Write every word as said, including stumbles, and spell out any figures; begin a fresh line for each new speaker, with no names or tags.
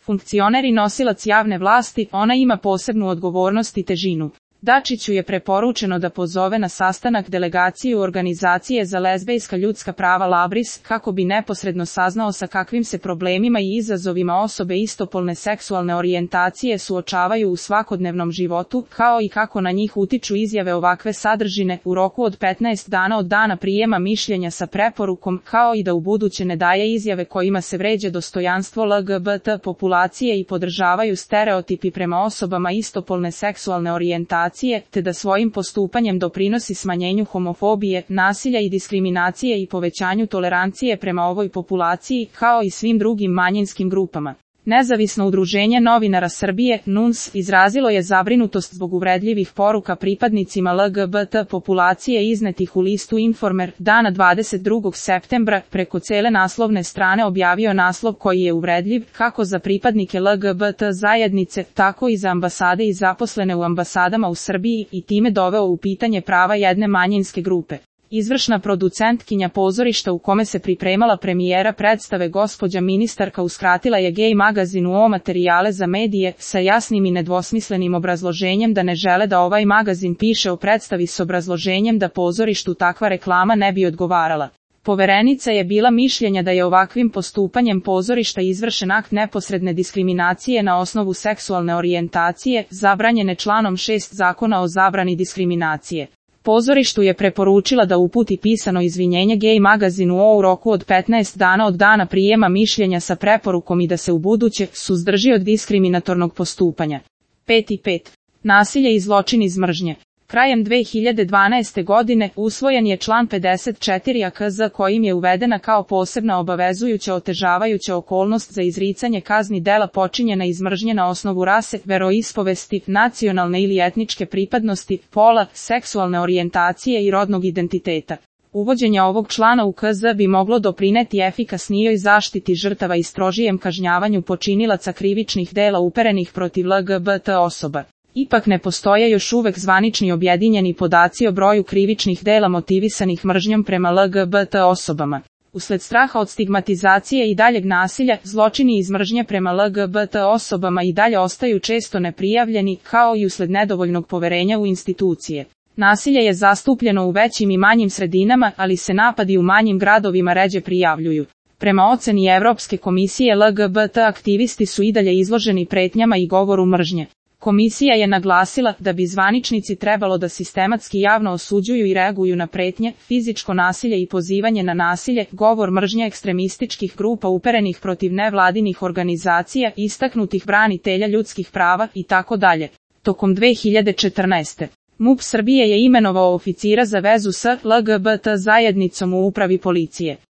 funkcioner i nosilac javne vlasti, ona ima posebnu odgovornost i težinu. Dačiću je preporučeno da pozove na sastanak delegaciju Organizacije za lezbejska ljudska prava Labris, kako bi neposredno saznao sa kakvim se problemima i izazovima osobe istopolne seksualne orijentacije suočavaju u svakodnevnom životu, kao i kako na njih utiču izjave ovakve sadržine u roku od petnaest dana od dana prijema mišljenja sa preporukom, kao i da ubuduće ne daje izjave kojima se vređa dostojanstvo L G B T populacije i podržavaju stereotipi prema osobama istopolne seksualne orijentacije, te da svojim postupanjem doprinosi smanjenju homofobije, nasilja i diskriminacije i povećanju tolerancije prema ovoj populaciji, kao i svim drugim manjinskim grupama. Nezavisno udruženje novinara Srbije, N U N S, izrazilo je zabrinutost zbog uvredljivih poruka pripadnicima L G B T populacije iznetih u listu Informer, dana dvadeset drugog septembra, preko cele naslovne strane objavio naslov koji je uvredljiv, kako za pripadnike L G B T zajednice, tako i za ambasade i zaposlene u ambasadama u Srbiji i time doveo u pitanje prava jedne manjinske grupe. Izvršna producentkinja pozorišta u kome se pripremala premijera predstave gospođa ministarka uskratila je Gej magazinu O materijale za medije, sa jasnim i nedvosmislenim obrazloženjem da ne žele da ovaj magazin piše o predstavi s obrazloženjem da pozorištu takva reklama ne bi odgovarala. Poverenica je bila mišljenja da je ovakvim postupanjem pozorišta izvršen akt neposredne diskriminacije na osnovu seksualne orijentacije, zabranjene članom šest Zakona o zabrani diskriminacije. Pozorištu je preporučila da uputi pisano izvinjenje Gej magazinu O u roku od petnaest dana od dana prijema mišljenja sa preporukom i da se ubuduće suzdrži od diskriminatornog postupanja. pet i pet. Nasilje i zločin iz mržnje. Krajem dve hiljade dvanaeste. godine usvojen je član pedeset četiri A K Z kojim je uvedena kao posebna obavezujuća otežavajuća okolnost za izricanje kazni dela počinjena iz mržnje na osnovu rase, veroispovesti, nacionalne ili etničke pripadnosti, pola, seksualne orijentacije i rodnog identiteta. Uvođenje ovog člana u K Z bi moglo doprineti efikasnijoj zaštiti žrtava i strožijem kažnjavanju počinilaca krivičnih dela uperenih protiv L G B T osoba. Ipak ne postoje još uvek zvanični objedinjeni podaci o broju krivičnih dela motivisanih mržnjom prema L G B T osobama. Usled straha od stigmatizacije i daljeg nasilja, zločini iz mržnje prema L G B T osobama i dalje ostaju često neprijavljeni, kao i usled nedovoljnog poverenja u institucije. Nasilje je zastupljeno u većim i manjim sredinama, ali se napadi u manjim gradovima ređe prijavljuju. Prema oceni Evropske komisije L G B T aktivisti su i dalje izloženi pretnjama i govoru mržnje. Komisija je naglasila da bi zvaničnici trebalo da sistematski javno osuđuju i reaguju na pretnje, fizičko nasilje i pozivanje na nasilje, govor mržnje ekstremističkih grupa uperenih protiv nevladinih organizacija, istaknutih branitelja ljudskih prava itd. Tokom dve hiljade četrnaeste. M U P Srbije je imenovao oficira za vezu s L G B T zajednicom u upravi policije.